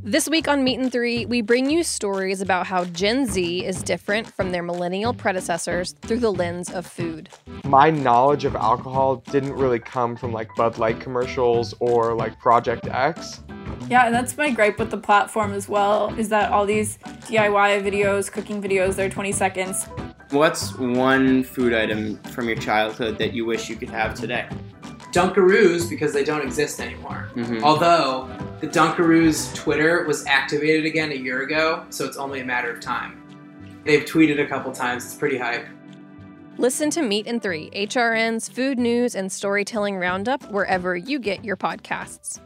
This week on Meat and Three, we bring you stories about how Gen Z is different from their millennial predecessors through the lens of food. My knowledge of alcohol didn't really come from like Bud Light commercials or like Project X. Yeah, and that's my gripe with the platform as well, is that all these DIY videos, cooking videos, they're 20 seconds. What's one food item from your childhood that you wish you could have today? Dunkaroos, because they don't exist anymore. Although, the Dunkaroos Twitter was activated again a year ago, so it's only a matter of time. They've tweeted a couple times, it's pretty hype. Listen to Meat and Three, HRN's food news and storytelling roundup wherever you get your podcasts.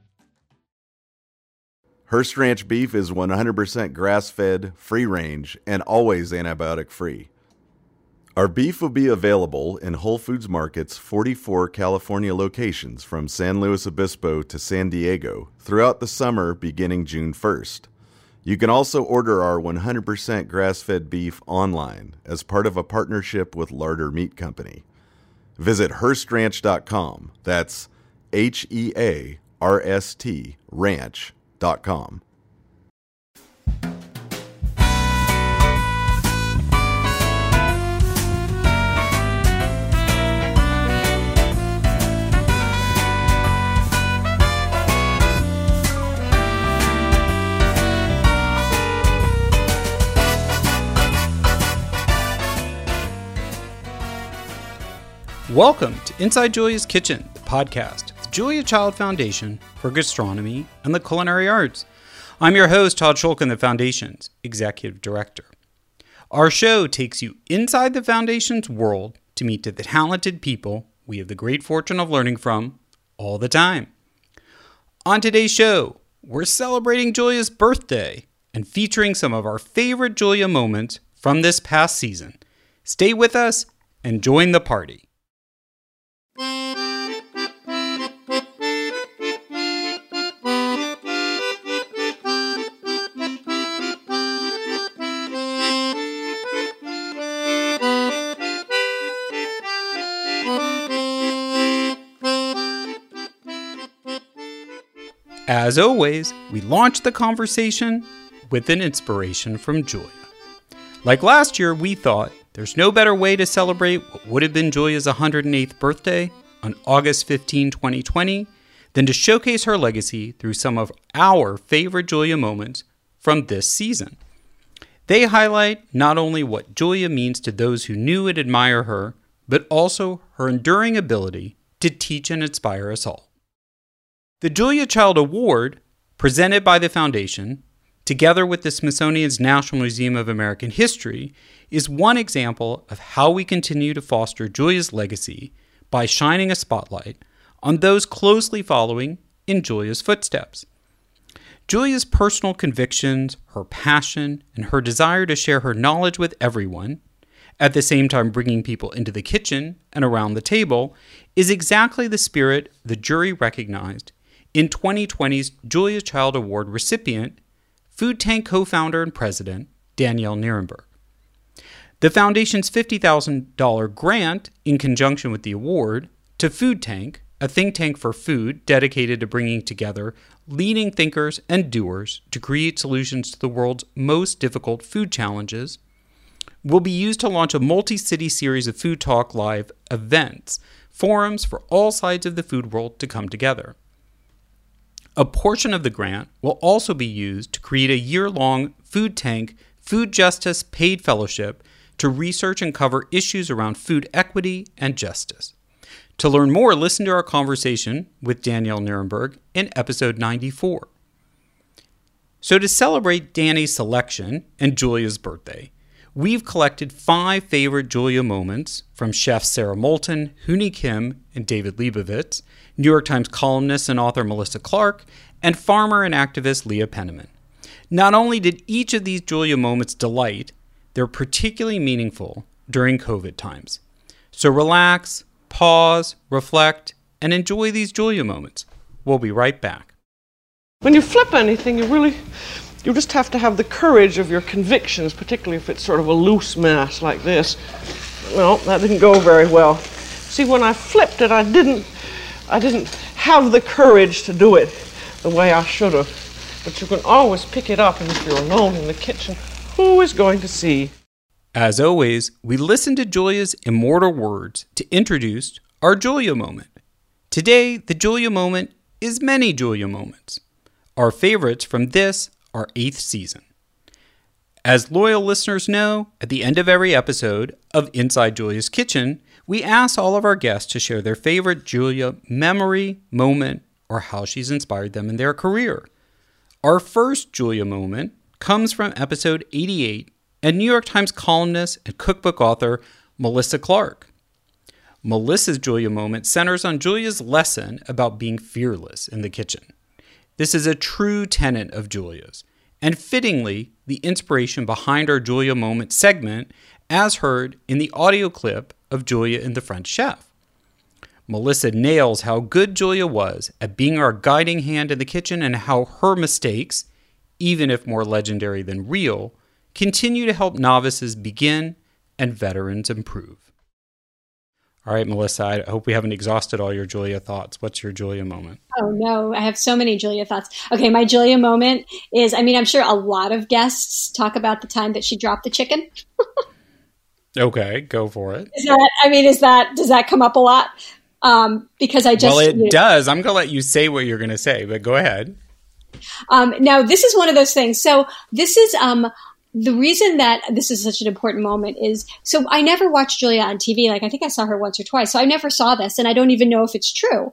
Hearst Ranch beef is 100% grass-fed, free-range, and always antibiotic-free. Our beef will be available in Whole Foods Market's 44 California locations from San Luis Obispo to San Diego throughout the summer beginning June 1st. You can also order our 100% grass-fed beef online as part of a partnership with Larder Meat Company. Visit HearstRanch.com. That's HEARST ranch.com. Welcome to Inside Julia's Kitchen, the podcast, the Julia Child Foundation for Gastronomy and the Culinary Arts. I'm your host, Todd Shulkin, the Foundation's Executive Director. Our show takes you inside the Foundation's world to meet the talented people we have the great fortune of learning from all the time. On today's show, we're celebrating Julia's birthday and featuring some of our favorite Julia moments from this past season. Stay with us and join the party. As always, we launch the conversation with an inspiration from Julia. Like last year, we thought there's no better way to celebrate what would have been Julia's 108th birthday on August 15, 2020, than to showcase her legacy through some of our favorite Julia moments from this season. They highlight not only what Julia means to those who knew and admire her, but also her enduring ability to teach and inspire us all. The Julia Child Award, presented by the Foundation, together with the Smithsonian's National Museum of American History, is one example of how we continue to foster Julia's legacy by shining a spotlight on those closely following in Julia's footsteps. Julia's personal convictions, her passion, and her desire to share her knowledge with everyone, at the same time bringing people into the kitchen and around the table, is exactly the spirit the jury recognized in 2020's Julia Child Award recipient, Food Tank co-founder and president, Danielle Nierenberg. The Foundation's $50,000 grant, in conjunction with the award, to Food Tank, a think tank for food dedicated to bringing together leading thinkers and doers to create solutions to the world's most difficult food challenges, will be used to launch a multi-city series of Food Talk Live events, forums for all sides of the food world to come together. A portion of the grant will also be used to create a year-long Food Tank Food Justice Paid Fellowship to research and cover issues around food equity and justice. To learn more, listen to our conversation with Danielle Nierenberg in episode 94. So to celebrate Danny's selection and Julia's birthday, we've collected 5 favorite Julia moments from chefs Sarah Moulton, Hooni Kim, and David Leibovitz, New York Times columnist and author Melissa Clark, and farmer and activist Leah Penniman. Not only did each of these Julia moments delight, they're particularly meaningful during COVID times. So relax, pause, reflect, and enjoy these Julia moments. We'll be right back. When you flip anything, you just have to have the courage of your convictions, particularly if it's sort of a loose mass like this. Well, that didn't go very well. See, when I flipped it, I didn't have the courage to do it the way I should have. but you can always pick it up, and if you're alone in the kitchen, who is going to see? As always, we listen to Julia's immortal words to introduce our Julia moment. Today, the Julia moment is many Julia moments. Our favorites from this, our 8th season. As loyal listeners know, at the end of every episode of Inside Julia's Kitchen, we ask all of our guests to share their favorite Julia memory, moment, or how she's inspired them in their career. Our first Julia moment comes from episode 88 and New York Times columnist and cookbook author Melissa Clark. Melissa's Julia moment centers on Julia's lesson about being fearless in the kitchen. This is a true tenet of Julia's, and fittingly, the inspiration behind our Julia moment segment as heard in the audio clip of Julia and the French Chef. Melissa nails how good Julia was at being our guiding hand in the kitchen and how her mistakes, even if more legendary than real, continue to help novices begin and veterans improve. All right, Melissa, I hope we haven't exhausted all your Julia thoughts. What's your Julia moment? Oh, no, I have so many Julia thoughts. Okay, my Julia moment is, I'm sure a lot of guests talk about the time that she dropped the chicken. Okay, go for it. Does that come up a lot? Because I just... Well, it does. I'm going to let you say what you're going to say, but go ahead. Now, this is one of those things. So this is... the reason that this is such an important moment is, so I never watched Julia on TV. I think I saw her once or twice. So I never saw this, and I don't even know if it's true.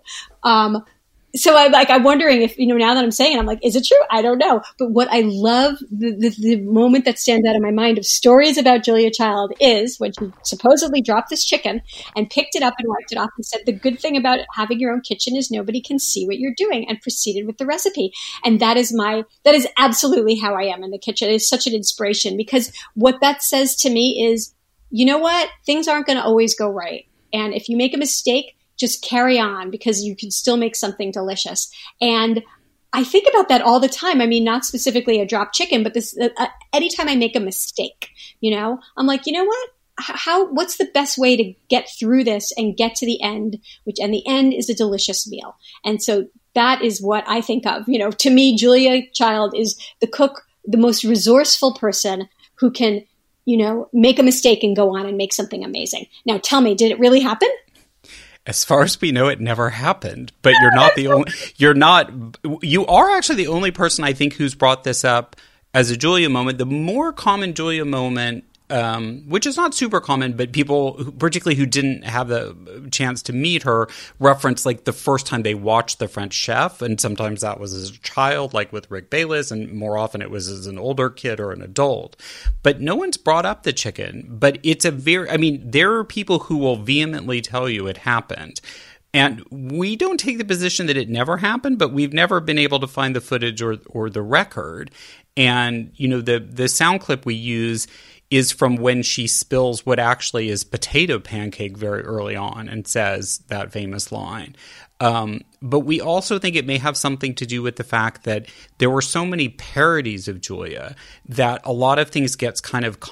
So I'm wondering if, now that I'm saying it, I'm like, is it true? I don't know. But what I love, the moment that stands out in my mind of stories about Julia Child is when she supposedly dropped this chicken and picked it up and wiped it off and said, the good thing about having your own kitchen is nobody can see what you're doing, and proceeded with the recipe. And that is absolutely how I am in the kitchen. It is such an inspiration, because what that says to me is, you know what? Things aren't going to always go right. And if you make a mistake, just carry on, because you can still make something delicious. And I think about that all the time. Not specifically a dropped chicken, but this anytime I make a mistake, I'm like, you know what? What's the best way to get through this and get to the end, and the end is a delicious meal. And so that is what I think of. To me, Julia Child is the cook, the most resourceful person who can, make a mistake and go on and make something amazing. Now, tell me, did it really happen? As far as we know, it never happened, but you're not the only, you are actually the only person I think who's brought this up as a Julia moment. The more common Julia moment, which is not super common, but people, particularly who didn't have the chance to meet her, reference the first time they watched The French Chef. And sometimes that was as a child, like with Rick Bayless, and more often it was as an older kid or an adult. But no one's brought up the chicken. But it's there are people who will vehemently tell you it happened. And we don't take the position that it never happened, but we've never been able to find the footage or the record. And, the sound clip we use is from when she spills what actually is potato pancake very early on and says that famous line. But we also think it may have something to do with the fact that there were so many parodies of Julia that a lot of things gets kind of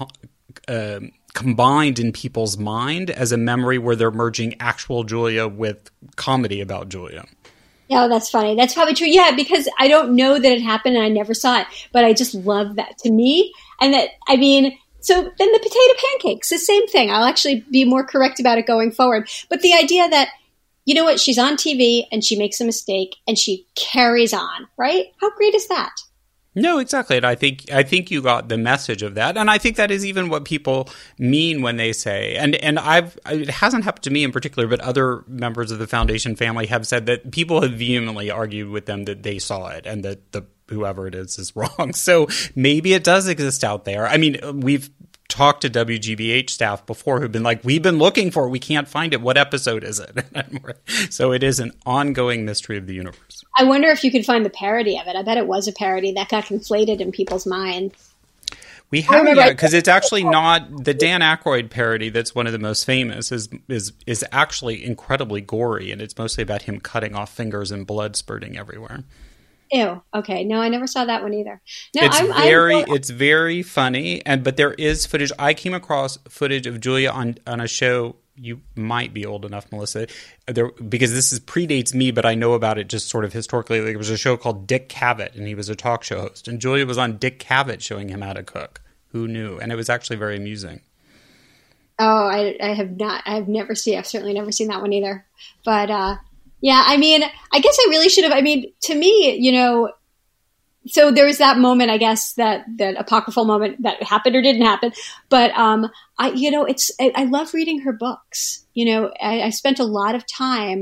combined in people's mind as a memory where they're merging actual Julia with comedy about Julia. Yeah, that's funny. That's probably true. Yeah, because I don't know that it happened and I never saw it, but I just love that to me. And that, so then the potato pancakes, the same thing. I'll actually be more correct about it going forward. But the idea that, you know what, she's on TV and she makes a mistake and she carries on, right? How great is that? No, exactly. And I think you got the message of that. And I think that is even what people mean when they say, and it hasn't happened to me in particular, but other members of the foundation family have said that people have vehemently argued with them that they saw it and that whoever it is wrong. So maybe it does exist out there. We've talked to WGBH staff before who've been like, we've been looking for it. We can't find it. What episode is it? So it is an ongoing mystery of the universe. I wonder if you could find the parody of it. I bet it was a parody that got conflated in people's minds. We haven't yet, because it's actually not the Dan Aykroyd parody that's one of the most famous is actually incredibly gory, and it's mostly about him cutting off fingers and blood spurting everywhere. Ew. Okay. No, I never saw that one either. No, it's very funny, but there is footage. I came across footage of Julia on a show you might be old enough, Melissa, because this predates me, but I know about it just sort of historically. There was a show called Dick Cavett, and he was a talk show host. And Julia was on Dick Cavett showing him how to cook. Who knew? And it was actually very amusing. Oh, I have not. I've certainly never seen that one either. But yeah, I mean, I guess I really should have. I mean, to me, so there was that moment, I guess, that apocryphal moment that happened or didn't happen. But I love reading her books. I spent a lot of time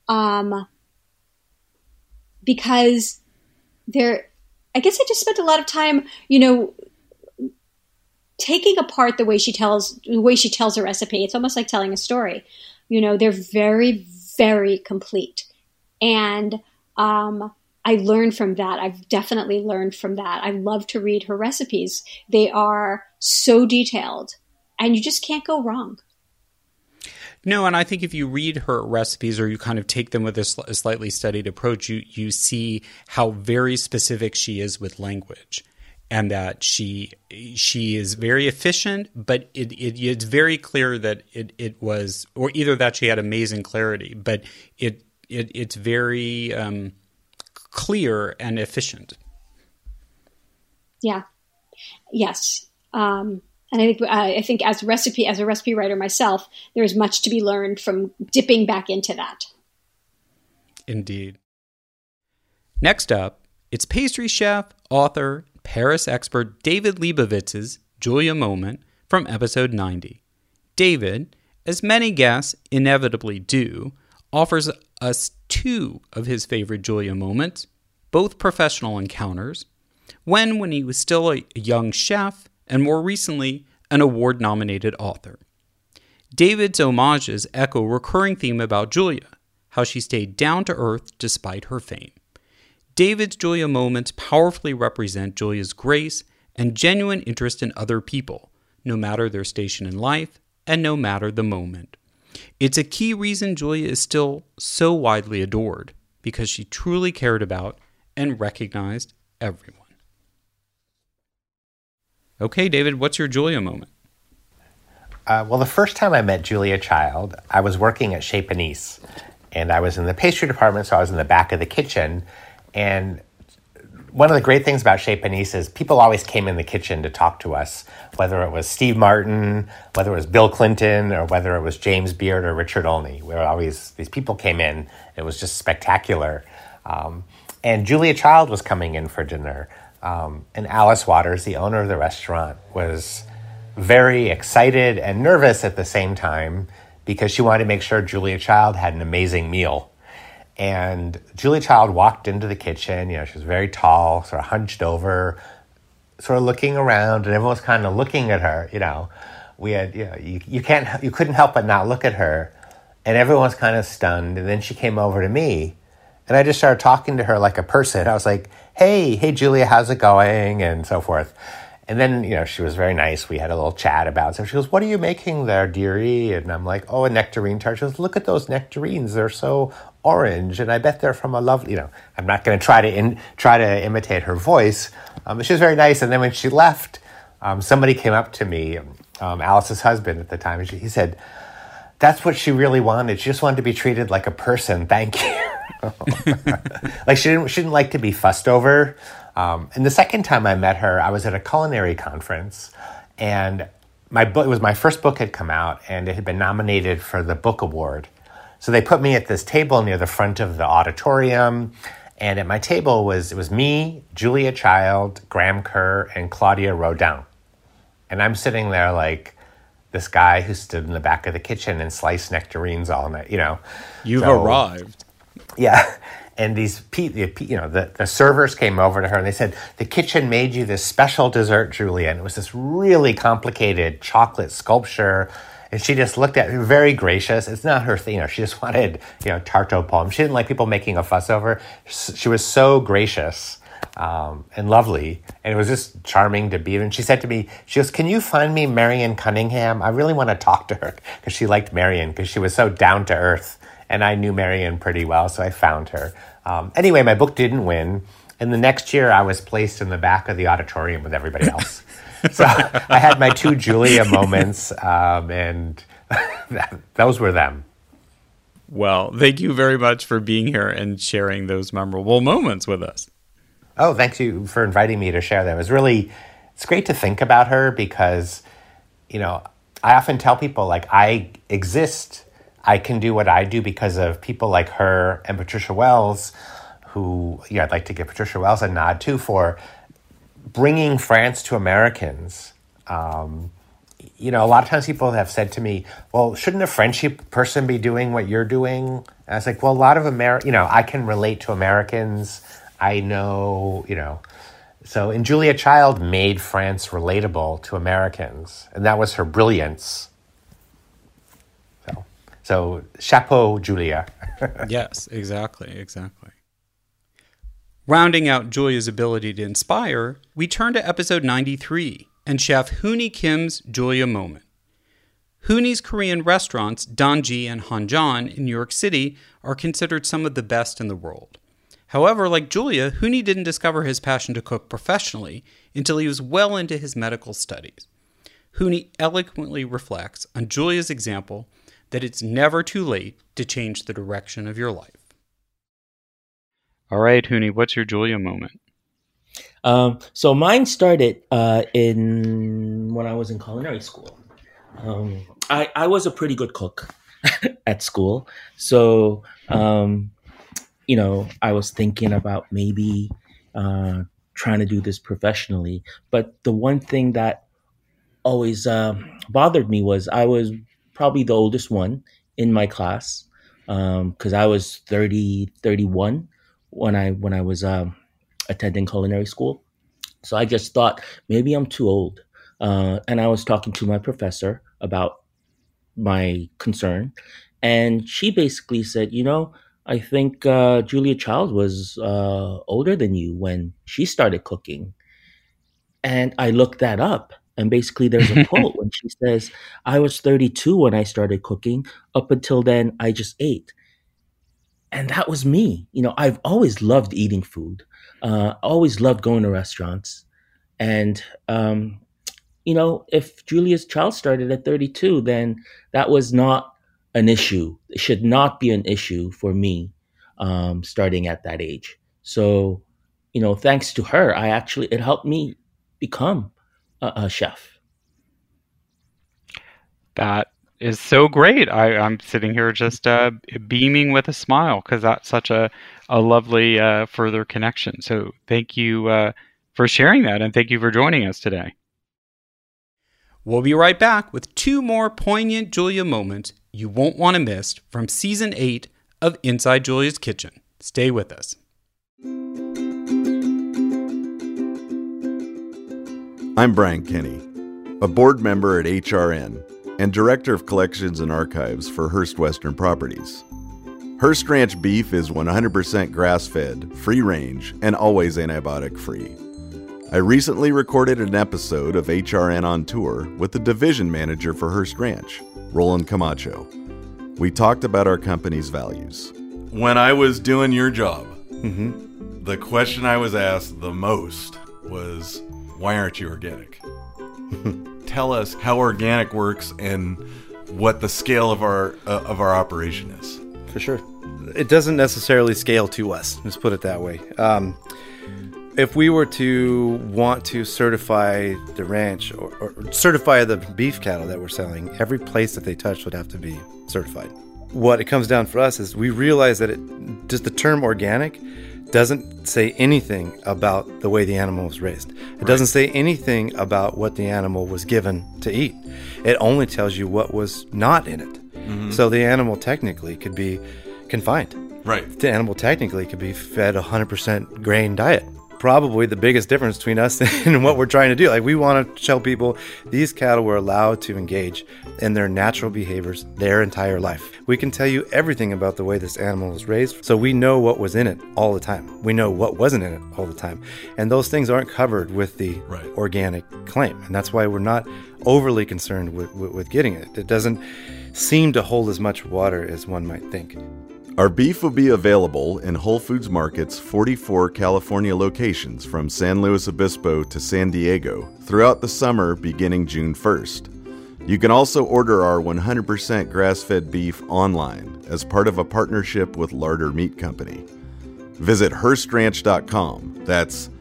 because I guess I just spent a lot of time, taking apart the way she tells a recipe. It's almost like telling a story. They're very, very complete. And I learned from that. I've definitely learned from that. I love to read her recipes. They are so detailed, and you just can't go wrong. No, and I think if you read her recipes or you kind of take them with a slightly studied approach, you see how very specific she is with language. And that she is very efficient, but it's very clear that it was, or either that she had amazing clarity, but it's very clear and efficient. Yeah. Yes. And I think as a recipe writer myself, there is much to be learned from dipping back into that. Indeed. Next up, it's pastry chef, author, Paris expert David Leibovitz's Julia Moment from episode 90. David, as many guests inevitably do, offers us two of his favorite Julia moments, both professional encounters, when he was still a young chef, and more recently, an award-nominated author. David's homages echo a recurring theme about Julia, how she stayed down to earth despite her fame. David's Julia moments powerfully represent Julia's grace and genuine interest in other people, no matter their station in life and no matter the moment. It's a key reason Julia is still so widely adored, because she truly cared about and recognized everyone. Okay, David, what's your Julia moment? Well, the first time I met Julia Child, I was working at Chez Panisse, and I was in the pastry department, so I was in the back of the kitchen. And one of the great things about Chez Panisse is people always came in the kitchen to talk to us, whether it was Steve Martin, whether it was Bill Clinton, or whether it was James Beard or Richard Olney. These people came in. It was just spectacular. And Julia Child was coming in for dinner. And Alice Waters, the owner of the restaurant, was very excited and nervous at the same time because she wanted to make sure Julia Child had an amazing meal. And Julia Child walked into the kitchen. She was very tall, sort of hunched over, sort of looking around, and everyone was kind of looking at her. We had, you couldn't help but not look at her, and everyone was kind of stunned. And then she came over to me, and I just started talking to her like a person. I was like, "Hey, Julia, how's it going?" and so forth. And then, she was very nice. We had a little chat about it. So she goes, "What are you making there, dearie?" And I'm like, "Oh, a nectarine tart." She goes, "Look at those nectarines. They're so orange, and I bet they're from a lovely," I'm not going to try to imitate her voice. But she was very nice. And then when she left, somebody came up to me, Alice's husband at the time, and he said, "That's what she really wanted. She just wanted to be treated like a person. Thank you." Like she didn't like to be fussed over. And the second time I met her, I was at a culinary conference, and it was my first book had come out, and it had been nominated for the book award. So they put me at this table near the front of the auditorium, and at my table it was me, Julia Child, Graham Kerr, and Claudia Rodin. And I'm sitting there like this guy who stood in the back of the kitchen and sliced nectarines all night, You've arrived. Yeah. And the servers came over to her and they said, "The kitchen made you this special dessert, Julia." And it was this really complicated chocolate sculpture. And she just looked at me, very gracious. It's not her thing. She just wanted, tarte aux pommes. She didn't like people making a fuss over her. She was so gracious and lovely. And it was just charming to be. And she said to me, she goes, "Can you find me Marion Cunningham? I really want to talk to her." Because she liked Marion because she was so down to earth. And I knew Marion pretty well, so I found her. Anyway, my book didn't win. And the next year, I was placed in the back of the auditorium with everybody else. So I had my two Julia moments, and those were them. Well, thank you very much for being here and sharing those memorable moments with us. Oh, thank you for inviting me to share them. It's great to think about her because, I often tell people, like, I exist, I can do what I do because of people like her and Patricia Wells, who, I'd like to give Patricia Wells a nod too for bringing France to Americans. A lot of times people have said to me, well, shouldn't a French person be doing what you're doing? And I was like, well, a lot of I can relate to Americans. I know, So, and Julia Child made France relatable to Americans. And that was her brilliance. So chapeau, Julia. Yes, exactly. Rounding out Julia's ability to inspire, we turn to episode 93 and Chef Hooni Kim's Julia moment. Hooni's Korean restaurants, Danji and Hanjan in New York City, are considered some of the best in the world. However, like Julia, Hooni didn't discover his passion to cook professionally until he was well into his medical studies. Hooni eloquently reflects on Julia's example that it's never too late to change the direction of your life. All right, Hooni, what's your Julia moment? So mine started when I was in culinary school. I was a pretty good cook at school. So, I was thinking about maybe trying to do this professionally. But the one thing that always bothered me was I was probably the oldest one in my class because I was 31 when I was attending culinary school. So I just thought maybe I'm too old. And I was talking to my professor about my concern. And she basically said, I think Julia Child was older than you when she started cooking. And I looked that up. And basically there's a quote when she says, I was 32 when I started cooking. Up until then, I just ate. And that was me. I've always loved eating food. Always loved going to restaurants. And, if Julia's Child started at 32, then that was not an issue. It should not be an issue for me starting at that age. So, thanks to her, it helped me become a chef. That is so great. I'm sitting here just beaming with a smile because that's such a lovely further connection. So thank you for sharing that, and thank you for joining us today. We'll be right back with 2 more poignant Julia moments you won't want to miss from Season 8 of Inside Julia's Kitchen. Stay with us. I'm Brian Kenny, a board member at HRN and Director of Collections and Archives for Hearst Western Properties. Hearst Ranch beef is 100% grass-fed, free-range, and always antibiotic-free. I recently recorded an episode of HRN on Tour with the division manager for Hearst Ranch, Roland Camacho. We talked about our company's values. When I was doing your job, the question I was asked the most was, why aren't you organic? Tell us how organic works and what the scale of our operation is. For sure. It doesn't necessarily scale to us. Let's put it that way. If we were to want to certify the ranch or certify the beef cattle that we're selling, every place that they touch would have to be certified. What it comes down for us is we realize that just the term organic doesn't say anything about the way the animal was raised. It doesn't say anything about what the animal was given to eat. It only tells you what was not in it. Mm-hmm. So the animal technically could be confined. Right. The animal technically could be fed 100% grain diet. Probably the biggest difference between us and what we're trying to do. Like, we want to tell people these cattle were allowed to engage in their natural behaviors their entire life. We can tell you everything about the way this animal was raised, so we know what was in it all the time. We know what wasn't in it all the time. And those things aren't covered with the organic claim. And that's why we're not overly concerned with getting it. It doesn't seem to hold as much water as one might think. Our beef will be available in Whole Foods Market's 44 California locations from San Luis Obispo to San Diego throughout the summer beginning June 1st. You can also order our 100% grass-fed beef online as part of a partnership with Larder Meat Company. Visit HearstRanch.com. That's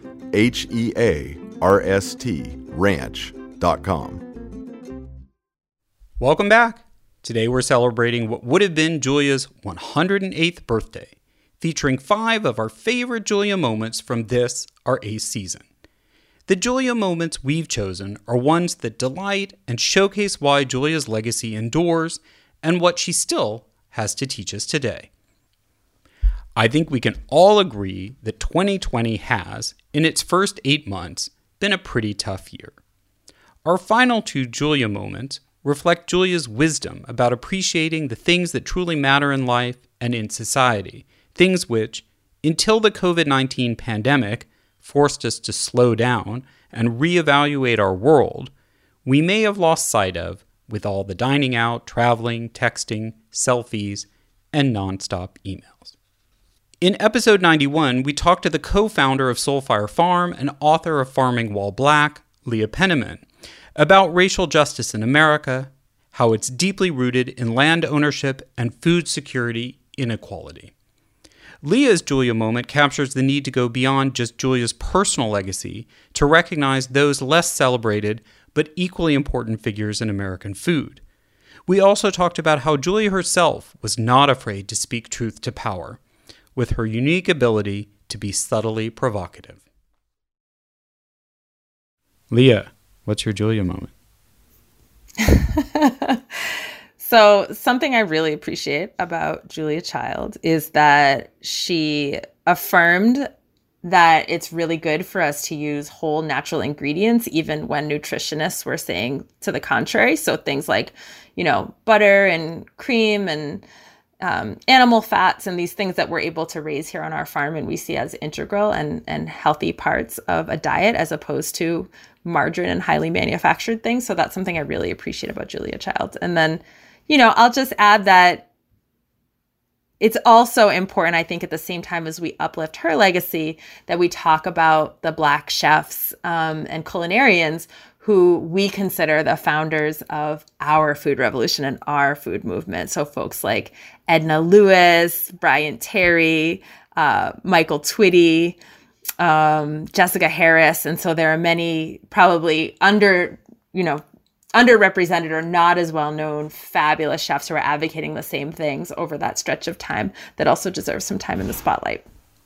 HEARST ranch.com. Welcome back. Today we're celebrating what would have been Julia's 108th birthday, featuring 5 of our favorite Julia moments from this, our 8th season. The Julia moments we've chosen are ones that delight and showcase why Julia's legacy endures and what she still has to teach us today. I think we can all agree that 2020 has, in its first 8 months, been a pretty tough year. Our final 2 Julia moments reflect Julia's wisdom about appreciating the things that truly matter in life and in society, things which, until the COVID-19 pandemic forced us to slow down and reevaluate our world, we may have lost sight of with all the dining out, traveling, texting, selfies, and nonstop emails. In episode 91, we talked to the co-founder of Soulfire Farm and author of Farming While Black, Leah Penniman, about racial justice in America, how it's deeply rooted in land ownership and food security inequality. Leah's Julia moment captures the need to go beyond just Julia's personal legacy to recognize those less celebrated but equally important figures in American food. We also talked about how Julia herself was not afraid to speak truth to power, with her unique ability to be subtly provocative. Leah, what's your Julia moment? So something I really appreciate about Julia Child is that she affirmed that it's really good for us to use whole natural ingredients, even when nutritionists were saying to the contrary. So things like, butter and cream and animal fats and these things that we're able to raise here on our farm and we see as integral and healthy parts of a diet as opposed to margarine and highly manufactured things. So that's something I really appreciate about Julia Child. And then, I'll just add that it's also important, I think, at the same time as we uplift her legacy, that we talk about the Black chefs and culinarians who we consider the founders of our food revolution and our food movement. So folks like Edna Lewis, Brian Terry, Michael Twitty, Jessica Harris. And so there are many probably underrepresented or not as well-known fabulous chefs who are advocating the same things over that stretch of time that also deserve some time in the spotlight.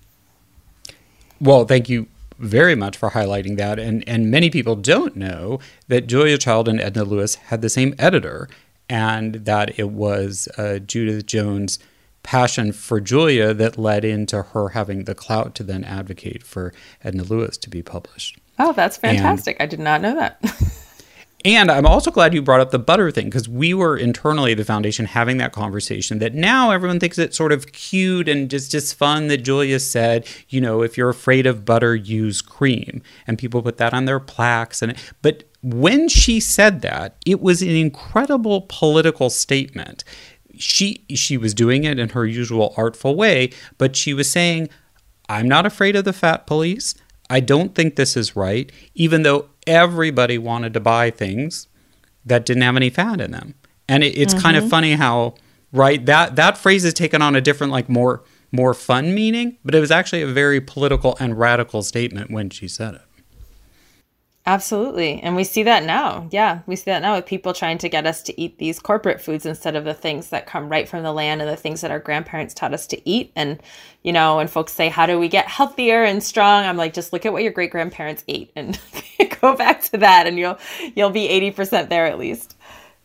Well, thank you very much for highlighting that. And many people don't know that Julia Child and Edna Lewis had the same editor, and that it was Judith Jones' passion for Julia that led into her having the clout to then advocate for Edna Lewis to be published. Oh, that's fantastic. I did not know that. And I'm also glad you brought up the butter thing, because we were internally at the foundation having that conversation that now everyone thinks it's sort of cute and just fun that Julia said, if you're afraid of butter, use cream. And people put that on their plaques. But when she said that, it was an incredible political statement. She was doing it in her usual artful way, but she was saying, I'm not afraid of the fat police. I don't think this is right, even though everybody wanted to buy things that didn't have any fat in them. And it's kind of funny how, right, that phrase is taken on a different, more fun meaning, but it was actually a very political and radical statement when she said it. Absolutely. And we see that now. Yeah, we see that now with people trying to get us to eat these corporate foods instead of the things that come right from the land and the things that our grandparents taught us to eat. And, when folks say, how do we get healthier and strong? I'm like, just look at what your great grandparents ate and go back to that and you'll be 80% there at least.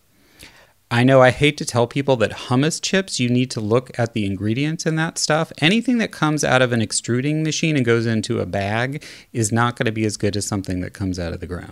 I know I hate to tell people that hummus chips, you need to look at the ingredients in that stuff. Anything that comes out of an extruding machine and goes into a bag is not going to be as good as something that comes out of the ground.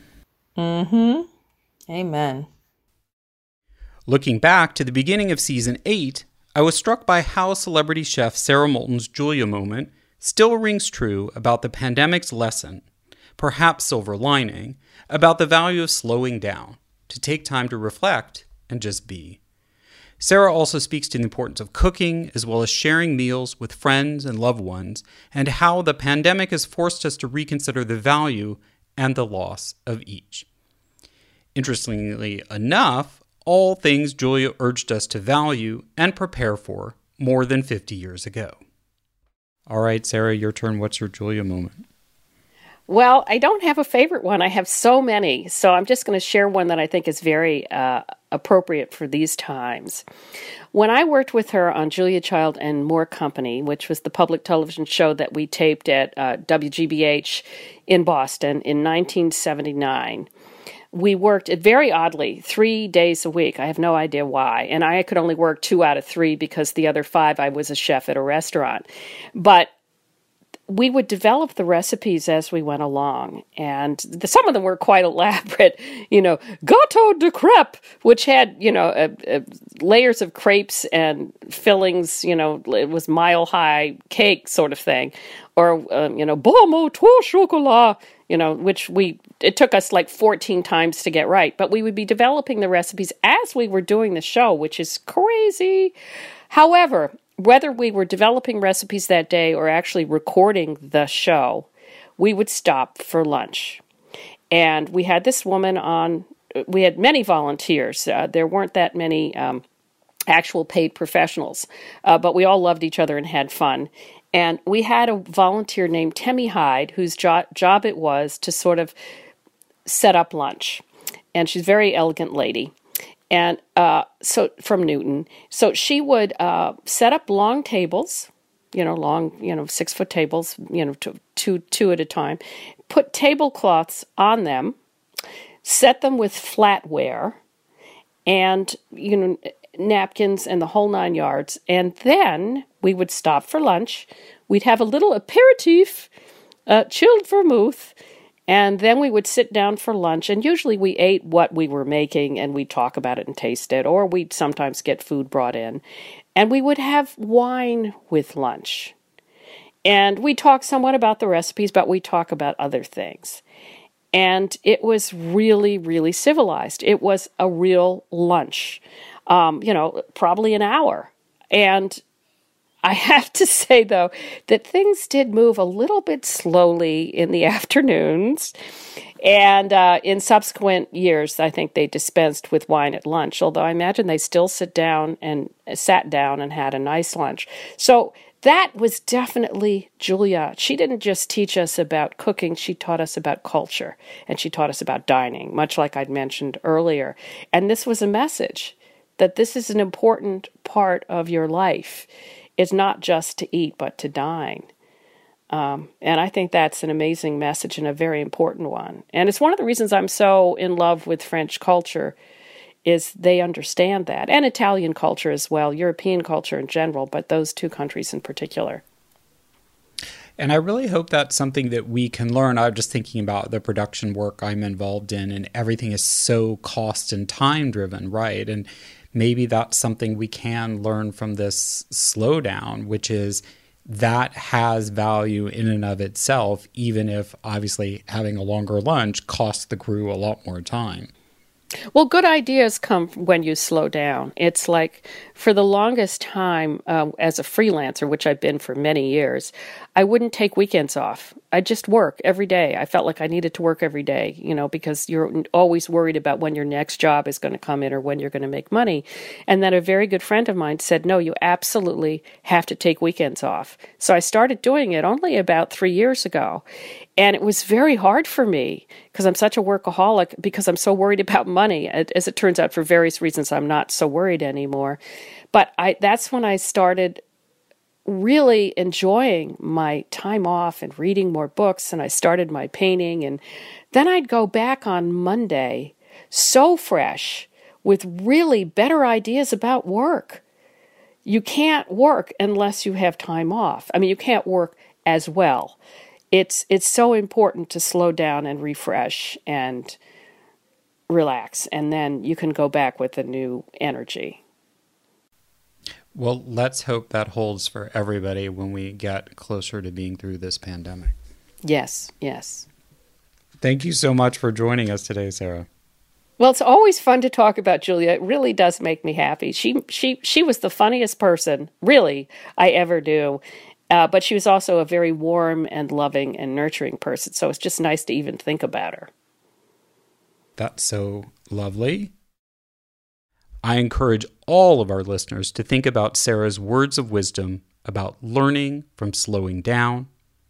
Amen. Looking back to the beginning of season 8, I was struck by how celebrity chef Sarah Moulton's Julia moment still rings true about the pandemic's lesson, perhaps silver lining, about the value of slowing down, to take time to reflect and just be. Sarah also speaks to the importance of cooking, as well as sharing meals with friends and loved ones, and how the pandemic has forced us to reconsider the value and the loss of each. Interestingly enough, all things Julia urged us to value and prepare for more than 50 years ago. All right, Sarah, your turn. What's your Julia moment? Well, I don't have a favorite one. I have so many. So I'm just going to share one that I think is very appropriate for these times. When I worked with her on Julia Child and More Company, which was the public television show that we taped at WGBH in Boston in 1979, we worked, very oddly, 3 days a week. I have no idea why. And I could only work 2 out of 3 because the other 5 I was a chef at a restaurant. But we would develop the recipes as we went along, and some of them were quite elaborate. Gâteau de crêpe, which had layers of crepes and fillings. It was mile-high cake sort of thing, or baume au trois chocolat. Which it took us like 14 times to get right, but we would be developing the recipes as we were doing the show, which is crazy. However, whether we were developing recipes that day or actually recording the show, we would stop for lunch. And we had this woman on, we had many volunteers. There weren't that many actual paid professionals, but we all loved each other and had fun. And we had a volunteer named Temmie Hyde, whose job it was to sort of set up lunch. And she's a very elegant lady. And so from Newton. So she would set up long tables, long, 6-foot tables, two at a time, put tablecloths on them, set them with flatware and, napkins and the whole 9 yards. And then we would stop for lunch. We'd have a little aperitif, chilled vermouth, and then we would sit down for lunch, and usually we ate what we were making, and we'd talk about it and taste it, or we'd sometimes get food brought in. And we would have wine with lunch. And we talk somewhat about the recipes, but we talk about other things. And it was really, really civilized. It was a real lunch, probably an hour. And I have to say, though, that things did move a little bit slowly in the afternoons. And in subsequent years, I think they dispensed with wine at lunch, although I imagine they still sat down and had a nice lunch. So that was definitely Julia. She didn't just teach us about cooking, she taught us about culture, and she taught us about dining, much like I'd mentioned earlier. And this was a message that this is an important part of your life. It's not just to eat, but to dine. And I think that's an amazing message and a very important one. And it's one of the reasons I'm so in love with French culture is they understand that. And Italian culture as well, European culture in general, but those two countries in particular. And I really hope that's something that we can learn. I'm just thinking about the production work I'm involved in, and everything is so cost and time driven, right? And maybe that's something we can learn from this slowdown, which is that has value in and of itself, even if obviously having a longer lunch costs the crew a lot more time. Well, good ideas come when you slow down. It's like for the longest time as a freelancer, which I've been for many years, I wouldn't take weekends off. I'd just work every day. I felt like I needed to work every day, because you're always worried about when your next job is going to come in or when you're going to make money. And then a very good friend of mine said, no, you absolutely have to take weekends off. So I started doing it only about 3 years ago. And it was very hard for me because I'm such a workaholic, because I'm so worried about money. As it turns out, for various reasons, I'm not so worried anymore. But that's when I started really enjoying my time off and reading more books, and I started my painting. And then I'd go back on Monday so fresh with really better ideas about work. You can't work unless you have time off. I mean, you can't work as well. It's so important to slow down and refresh and relax, and then you can go back with a new energy. Well, let's hope that holds for everybody when we get closer to being through this pandemic. Yes, yes. Thank you so much for joining us today, Sarah. Well, it's always fun to talk about Julia. It really does make me happy. She was the funniest person, really, I ever knew. But she was also a very warm and loving and nurturing person. So it's just nice to even think about her. That's so lovely. I encourage all of our listeners to think about Sarah's words of wisdom about learning from slowing down,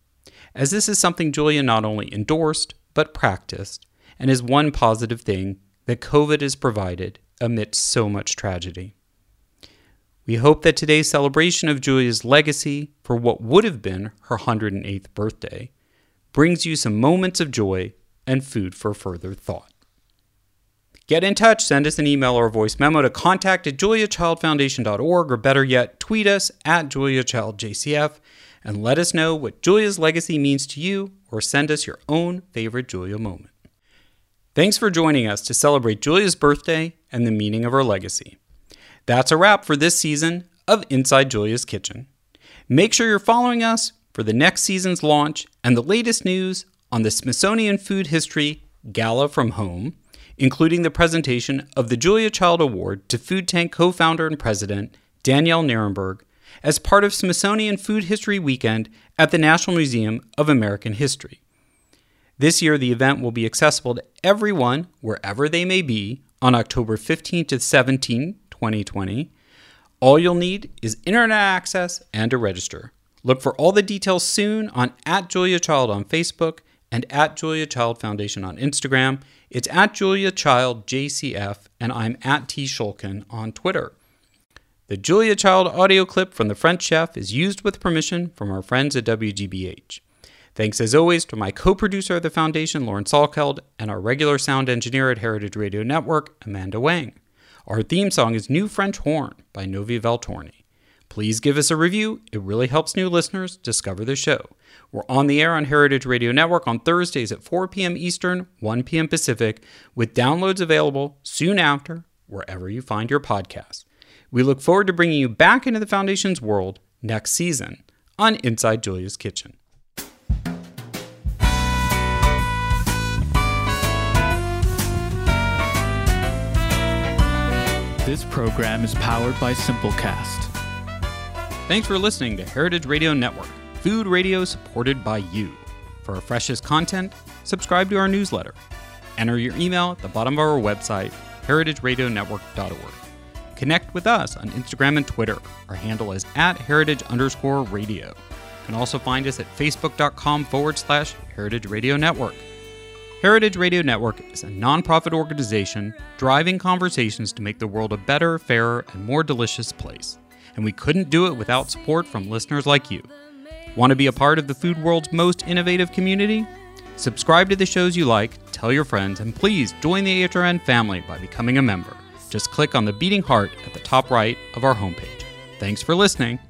as this is something Julia not only endorsed, but practiced, and is one positive thing that COVID has provided amidst so much tragedy. We hope that today's celebration of Julia's legacy for what would have been her 108th birthday brings you some moments of joy and food for further thought. Get in touch, send us an email or a voice memo to contact@juliachildfoundation.org, or better yet, tweet us @JuliaChildJCF and let us know what Julia's legacy means to you, or send us your own favorite Julia moment. Thanks for joining us to celebrate Julia's birthday and the meaning of her legacy. That's a wrap for this season of Inside Julia's Kitchen. Make sure you're following us for the next season's launch and the latest news on the Smithsonian Food History Gala from Home, including the presentation of the Julia Child Award to Food Tank co-founder and president Danielle Nierenberg as part of Smithsonian Food History Weekend at the National Museum of American History. This year, the event will be accessible to everyone, wherever they may be, on October 15 to 17, 2020. All you'll need is internet access and to register. Look for all the details soon on @JuliaChild on Facebook and @JuliaChild Foundation on Instagram. It's @JuliaChildJCF, and I'm @TShulkin on Twitter. The Julia Child audio clip from The French Chef is used with permission from our friends at WGBH. Thanks as always to my co-producer of the Foundation, Lauren Salkeld, and our regular sound engineer at Heritage Radio Network, Amanda Wang. Our theme song is New French Horn by Novi Valtorni. Please give us a review. It really helps new listeners discover the show. We're on the air on Heritage Radio Network on Thursdays at 4 p.m. Eastern, 1 p.m. Pacific, with downloads available soon after, wherever you find your podcasts. We look forward to bringing you back into the Foundation's world next season on Inside Julia's Kitchen. This program is powered by Simplecast. Thanks for listening to Heritage Radio Network, food radio supported by you. For our freshest content, subscribe to our newsletter. Enter your email at the bottom of our website, heritageradionetwork.org. Connect with us on Instagram and Twitter. Our handle is @heritage_radio. You can also find us at facebook.com/Heritage Radio Network. Heritage Radio Network is a nonprofit organization driving conversations to make the world a better, fairer, and more delicious place. And we couldn't do it without support from listeners like you. Want to be a part of the food world's most innovative community? Subscribe to the shows you like, tell your friends, and please join the AHRN family by becoming a member. Just click on the beating heart at the top right of our homepage. Thanks for listening.